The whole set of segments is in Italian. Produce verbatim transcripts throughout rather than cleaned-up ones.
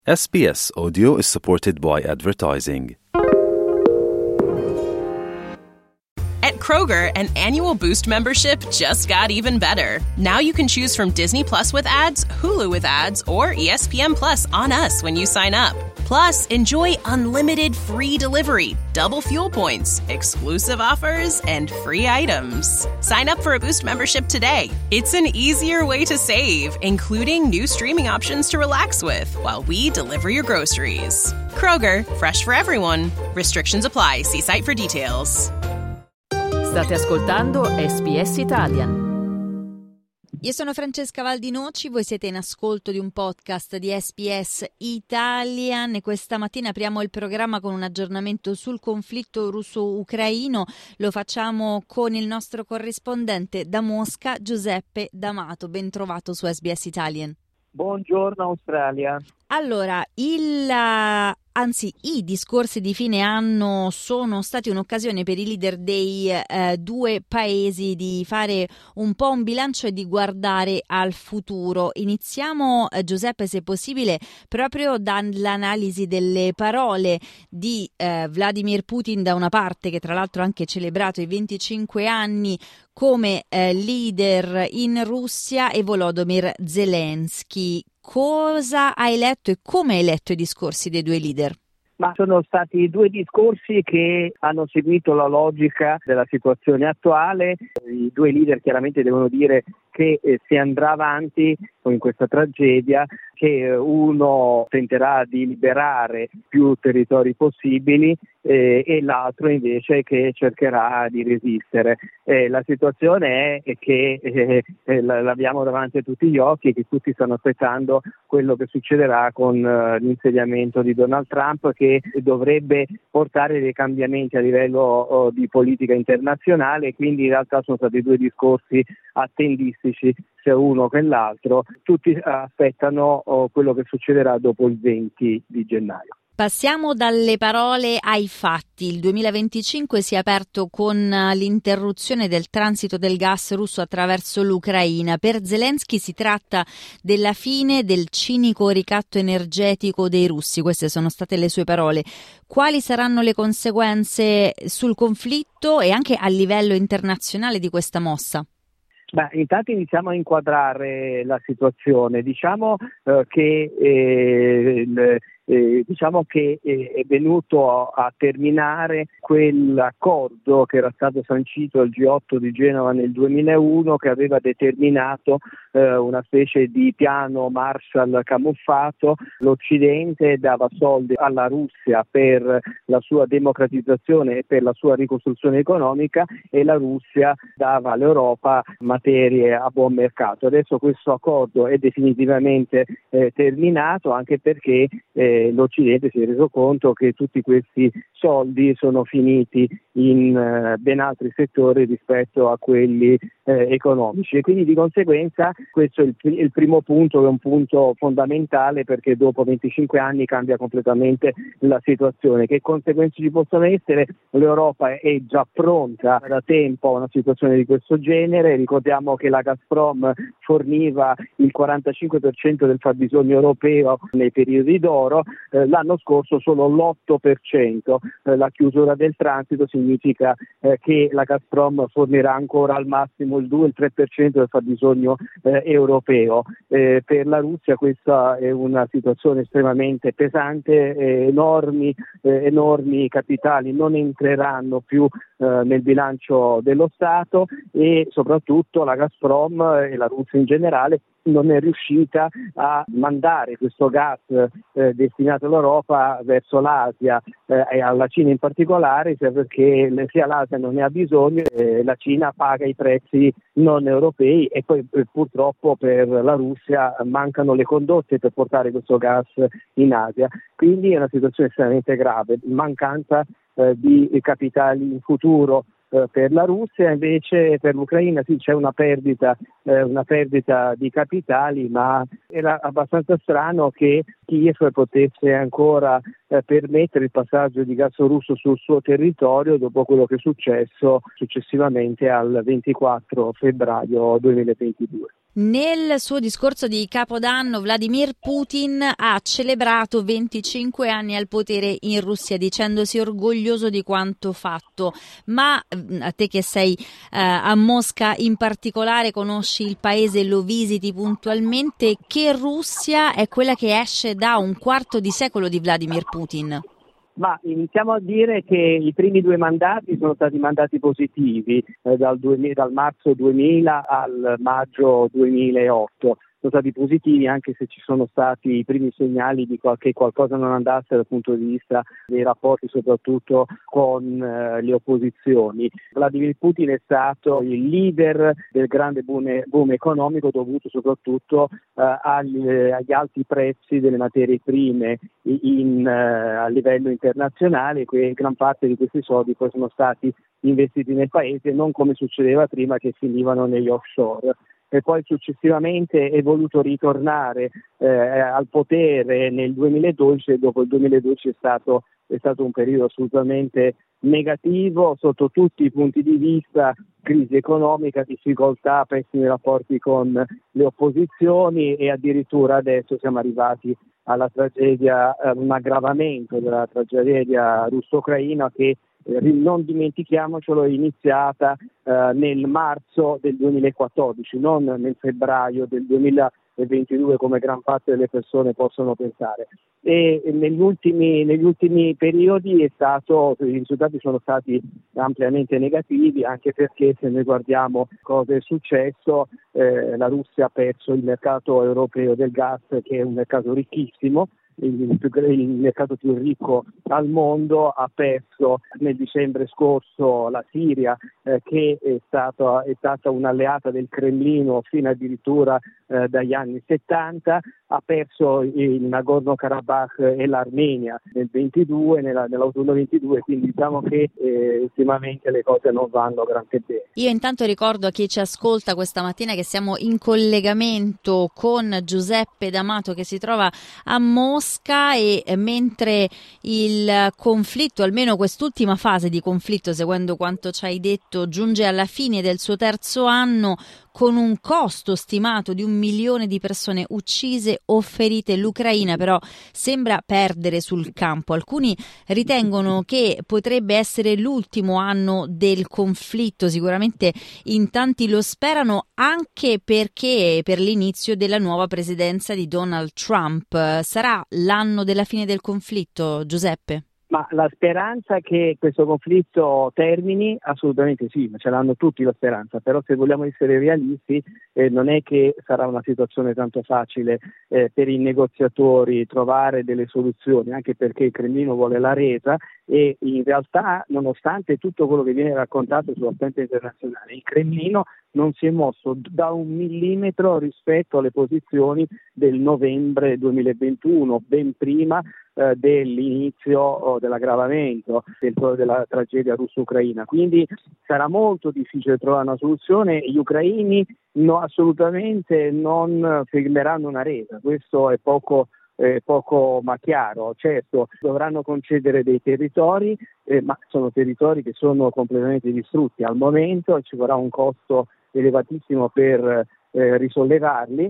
S B S Audio is supported by advertising. At Kroger, an annual Boost membership just got even better. Now you can choose from Disney Plus with ads, Hulu with ads, or E S P N Plus on us when you sign up. Plus, enjoy unlimited free delivery, double fuel points, exclusive offers, and free items. Sign up for a Boost membership today. It's an easier way to save, including new streaming options to relax with while we deliver your groceries. Kroger, fresh for everyone. Restrictions apply. See site for details. State ascoltando S B S Italian. Io sono Francesca Valdinoci, voi siete in ascolto di un podcast di S B S Italian e questa mattina apriamo il programma con un aggiornamento sul conflitto russo-ucraino. Lo facciamo con il nostro corrispondente da Mosca, Giuseppe D'Amato. Ben trovato su S B S Italian. Buongiorno Australia. Allora, il, anzi, i discorsi di fine anno sono stati un'occasione per i leader dei eh, due paesi di fare un po' un bilancio e di guardare al futuro. Iniziamo, eh, Giuseppe, se possibile, proprio dall'analisi delle parole di eh, Vladimir Putin da una parte, che tra l'altro ha anche celebrato i venticinque anni come eh, leader in Russia, e Volodymyr Zelensky. Cosa hai letto e come hai letto i discorsi dei due leader? Ma sono stati due discorsi che hanno seguito la logica della situazione attuale. I due leader chiaramente devono dire che eh, si andrà avanti in questa tragedia, che uno tenterà di liberare più territori possibili eh, e l'altro invece che cercherà di resistere. Eh, la situazione è che eh, eh, l'abbiamo davanti a tutti gli occhi e che tutti stanno aspettando quello che succederà con uh, l'insediamento di Donald Trump, che dovrebbe portare dei cambiamenti a livello uh, di politica internazionale. Quindi in realtà sono stati due discorsi attendistici, sia uno che l'altro. Tutti aspettano uh, quello che succederà dopo il venti di gennaio. Passiamo dalle parole ai fatti. Il duemilaventicinque si è aperto con l'interruzione del transito del gas russo attraverso l'Ucraina. Per Zelensky si tratta della fine del cinico ricatto energetico dei russi. Queste sono state le sue parole. Quali saranno le conseguenze sul conflitto e anche a livello internazionale di questa mossa? Beh, intanto iniziamo a inquadrare la situazione. Diciamo eh, che eh, il, Eh, diciamo che eh, è venuto a, a terminare quell'accordo che era stato sancito al G otto di Genova nel duemilauno, che aveva determinato eh, una specie di piano Marshall camuffato. L'Occidente dava soldi alla Russia per la sua democratizzazione e per la sua ricostruzione economica, e la Russia dava all'Europa materie a buon mercato. Adesso questo accordo è definitivamente eh, terminato, anche perché eh, l'Occidente si è reso conto che tutti questi soldi sono finiti in uh, ben altri settori rispetto a quelli eh, economici, e quindi di conseguenza questo è il, il primo punto, che è un punto fondamentale, perché dopo venticinque anni cambia completamente la situazione. Che conseguenze ci possono essere? L'Europa è già pronta da tempo a una situazione di questo genere. Ricordiamo che la Gazprom forniva il quarantacinque per cento del fabbisogno europeo nei periodi d'oro. Eh, l'anno scorso solo l'otto per cento. Eh, la chiusura del transito significa eh, che la Gazprom fornirà ancora al massimo il due tre per cento del fabbisogno eh, europeo. Eh, per la Russia questa è una situazione estremamente pesante. Eh, enormi, eh, enormi capitali non entreranno più eh, nel bilancio dello Stato, e soprattutto la Gazprom e la Russia in generale non è riuscita a mandare questo gas eh, destinato all'Europa verso l'Asia eh, e alla Cina in particolare, sia perché sia l'Asia non ne ha bisogno e la Cina paga i prezzi non europei, e poi eh, purtroppo per la Russia mancano le condotte per portare questo gas in Asia. Quindi è una situazione estremamente grave, mancanza eh, di capitali in futuro per la Russia. Invece per l'Ucraina sì, c'è una perdita, eh, una perdita di capitali, ma era abbastanza strano che Kiev potesse ancora eh, permettere il passaggio di gas russo sul suo territorio dopo quello che è successo successivamente al ventiquattro febbraio duemilaventidue. Nel suo discorso di Capodanno, Vladimir Putin ha celebrato venticinque anni al potere in Russia, dicendosi orgoglioso di quanto fatto. Ma a te che sei eh, a Mosca in particolare, conosci il paese, lo visiti puntualmente, che Russia è quella che esce da un quarto di secolo di Vladimir Putin? Ma iniziamo a dire che i primi due mandati sono stati mandati positivi, eh, dal, duemila, dal marzo duemila al maggio duemilaotto. Sono stati positivi, anche se ci sono stati i primi segnali di che qualcosa non andasse dal punto di vista dei rapporti, soprattutto con eh, le opposizioni. Vladimir Putin è stato il leader del grande boom, boom economico, dovuto soprattutto eh, agli, agli alti prezzi delle materie prime in, eh, a livello internazionale, e gran parte di questi soldi poi sono stati investiti nel paese, non come succedeva prima, che finivano negli offshore. E poi successivamente è voluto ritornare eh, al potere nel duemiladodici, e dopo il duemiladodici è stato, è stato un periodo assolutamente negativo sotto tutti i punti di vista: crisi economica, difficoltà, pessimi rapporti con le opposizioni, e addirittura adesso siamo arrivati alla tragedia, un aggravamento della tragedia russo-ucraina che, non dimentichiamocelo, è iniziata eh, nel marzo del duemilaquattordici, non nel febbraio del duemilaventidue come gran parte delle persone possono pensare. E negli ultimi, negli ultimi periodi è stato, i risultati sono stati ampiamente negativi, anche perché se noi guardiamo cosa è successo, eh, la Russia ha perso il mercato europeo del gas, che è un mercato ricchissimo, il, il mercato più ricco al mondo. Ha perso nel dicembre scorso la Siria, eh, che è stata, è stata un'alleata del Cremlino fino addirittura eh, dagli anni settanta. Ha perso il Nagorno-Karabakh e l'Armenia nel ventidue, nella, nell'autunno ventidue, quindi diciamo che eh, ultimamente le cose non vanno granché bene. Io intanto ricordo a chi ci ascolta questa mattina che siamo in collegamento con Giuseppe D'Amato, che si trova a Mosca, e mentre il conflitto, almeno quest'ultima fase di conflitto, seguendo quanto ci hai detto, giunge alla fine del suo terzo anno, con un costo stimato di un milione di persone uccise o ferite, l'Ucraina però sembra perdere sul campo. Alcuni ritengono che potrebbe essere l'ultimo anno del conflitto, sicuramente in tanti lo sperano, anche perché per l'inizio della nuova presidenza di Donald Trump. Sarà l'anno della fine del conflitto, Giuseppe? Ma la speranza che questo conflitto termini, assolutamente sì, ce l'hanno tutti la speranza, però se vogliamo essere realisti eh, non è che sarà una situazione tanto facile eh, per i negoziatori trovare delle soluzioni, anche perché il Cremlino vuole la resa, e in realtà, nonostante tutto quello che viene raccontato sulla stampa internazionale, il Cremlino non si è mosso da un millimetro rispetto alle posizioni del novembre duemilaventuno, ben prima eh, dell'inizio oh, dell'aggravamento del, della tragedia russo-ucraina. Quindi sarà molto difficile trovare una soluzione. Gli ucraini no, assolutamente non firmeranno una resa, questo è poco Eh, poco ma chiaro. Certo, dovranno concedere dei territori, eh, ma sono territori che sono completamente distrutti al momento, e ci vorrà un costo elevatissimo per eh, risollevarli,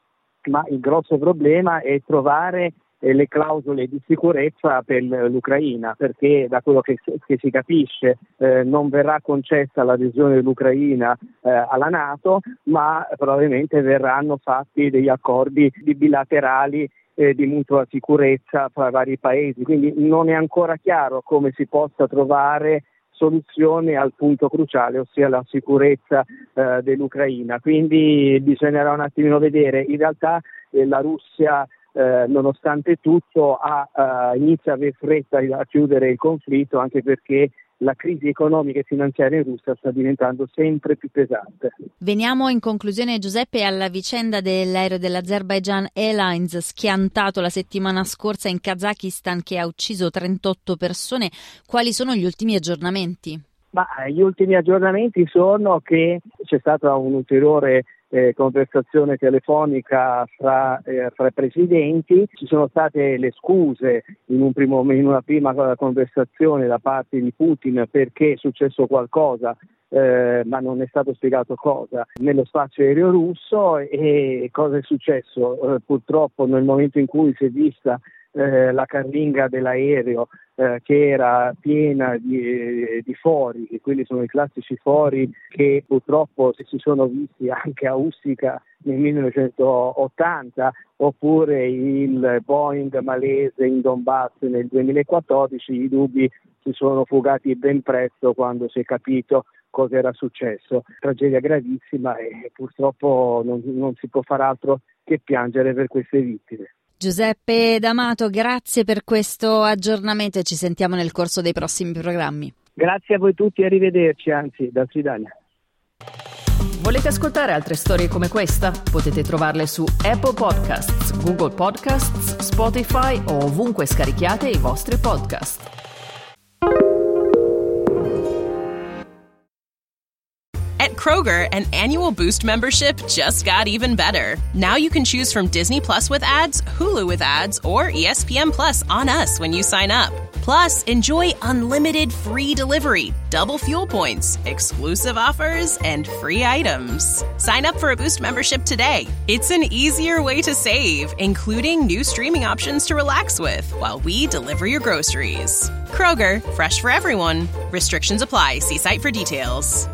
ma il grosso problema è trovare eh, le clausole di sicurezza per l'Ucraina, perché da quello che, che si capisce eh, non verrà concessa l'adesione dell'Ucraina eh, alla NATO, ma probabilmente verranno fatti degli accordi di bilaterali Eh, di mutua sicurezza fra vari paesi, quindi non è ancora chiaro come si possa trovare soluzione al punto cruciale, ossia la sicurezza eh, dell'Ucraina. Quindi bisognerà un attimino vedere. In realtà eh, la Russia eh, nonostante tutto ha, eh, inizia a avere fretta a chiudere il conflitto, anche perché la crisi economica e finanziaria in Russia sta diventando sempre più pesante. Veniamo in conclusione, Giuseppe, alla vicenda dell'aereo dell'Azerbaijan Airlines schiantato la settimana scorsa in Kazakistan, che ha ucciso trentotto persone. Quali sono gli ultimi aggiornamenti? Ma gli ultimi aggiornamenti sono che c'è stata un ulteriore Eh, conversazione telefonica fra, eh, fra i presidenti. Ci sono state le scuse in, un primo, in una prima conversazione da parte di Putin perché è successo qualcosa eh, ma non è stato spiegato cosa, nello spazio aereo russo. E cosa è successo? Eh, purtroppo nel momento in cui si è vista eh, la carlinga dell'aereo eh, che era piena di, eh, di fori, e quelli sono i classici fori che purtroppo si sono visti anche a Ustica nel millenovecentottanta, oppure il Boeing malese in Donbass nel duemilaquattordici, i dubbi si sono fugati ben presto quando si è capito cosa era successo. Tragedia gravissima, e purtroppo non, non si può far altro che piangere per queste vittime. Giuseppe D'Amato, grazie per questo aggiornamento e ci sentiamo nel corso dei prossimi programmi. Grazie a voi tutti, arrivederci, anzi, da Svidania. Volete ascoltare altre storie come questa? Potete trovarle su Apple Podcasts, Google Podcasts, Spotify o ovunque scarichiate i vostri podcast. At Kroger, an annual Boost membership just got even better. Now you can choose from Disney Plus with ads, Hulu with ads, or E S P N Plus on us when you sign up. Plus, enjoy unlimited free delivery, double fuel points, exclusive offers, and free items. Sign up for a Boost membership today. It's an easier way to save, including new streaming options to relax with while we deliver your groceries. Kroger, fresh for everyone. Restrictions apply. See site for details.